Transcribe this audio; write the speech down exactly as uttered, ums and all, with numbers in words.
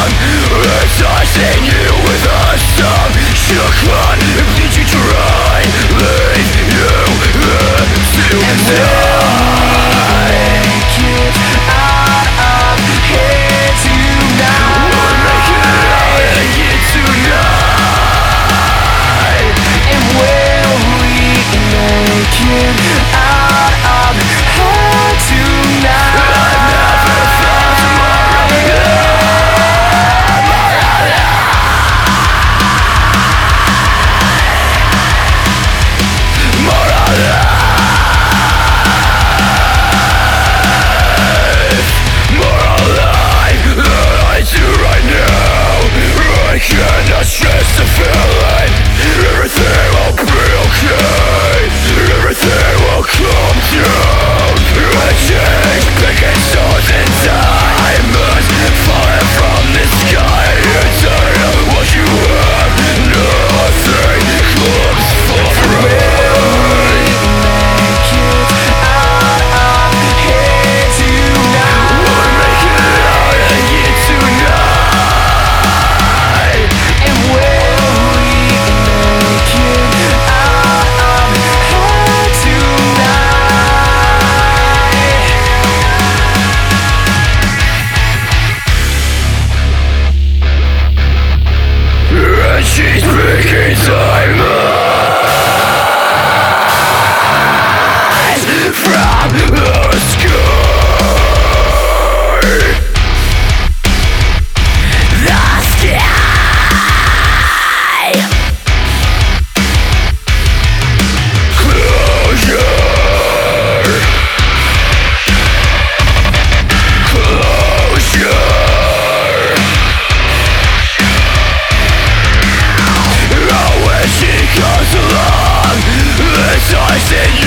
Enticing you with a song. Shook on, did you try? Leave you there to die. Make it out of here tonight. We'll make it out of here tonight. And will we make it out of here tonight? I've never felt more alive. More alive, more alive than I do right now. I cannot stress the feeling. Everything will be okay. Everything will come down. A change begins all the diamonds falling from the sky. Inside what you have, nothing comes for free. She's breaking diamonds from the sky. The sky. Closure. Closure. She comes along, enticing you